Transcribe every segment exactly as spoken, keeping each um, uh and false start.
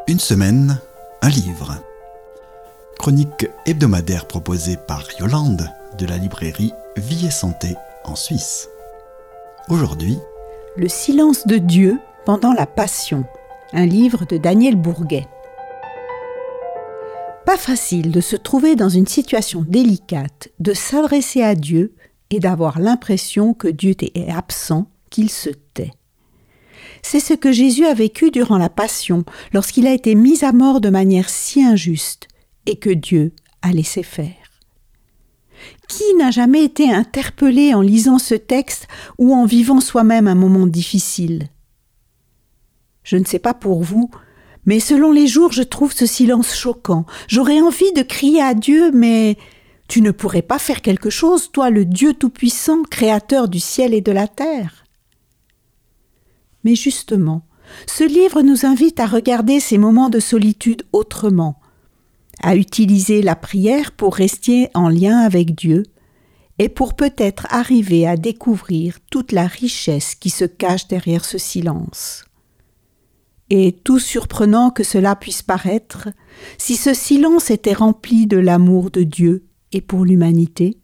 Une semaine, un livre. Chronique hebdomadaire proposée par Yolande de la librairie Vie et Santé en Suisse. Aujourd'hui, Le silence de Dieu pendant la Passion, un livre de Daniel Bourguet. Pas facile de se trouver dans une situation délicate, de s'adresser à Dieu et d'avoir l'impression que Dieu est absent, qu'il se tait. C'est ce que Jésus a vécu durant la Passion, lorsqu'il a été mis à mort de manière si injuste et que Dieu a laissé faire. Qui n'a jamais été interpellé en lisant ce texte ou en vivant soi-même un moment difficile ? Je ne sais pas pour vous, mais selon les jours, je trouve ce silence choquant. J'aurais envie de crier à Dieu, mais tu ne pourrais pas faire quelque chose, toi, le Dieu tout-puissant, créateur du ciel et de la terre ? Mais justement, ce livre nous invite à regarder ces moments de solitude autrement, à utiliser la prière pour rester en lien avec Dieu et pour peut-être arriver à découvrir toute la richesse qui se cache derrière ce silence. Et tout surprenant que cela puisse paraître, si ce silence était rempli de l'amour de Dieu et pour l'humanité.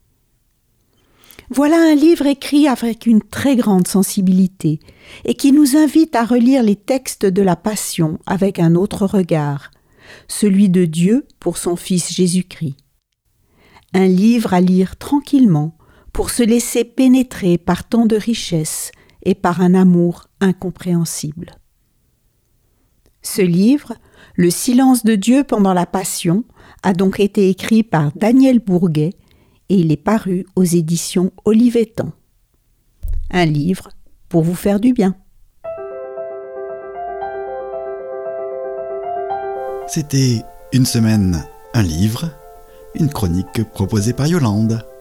Voilà un livre écrit avec une très grande sensibilité et qui nous invite à relire les textes de la Passion avec un autre regard, celui de Dieu pour son Fils Jésus-Christ. Un livre à lire tranquillement pour se laisser pénétrer par tant de richesse et par un amour incompréhensible. Ce livre, Le silence de Dieu pendant la Passion, a donc été écrit par Daniel Bourguet et il est paru aux éditions Olivetan. Un livre pour vous faire du bien. c'était Une semaine, un livre, une chronique proposée par Yolande.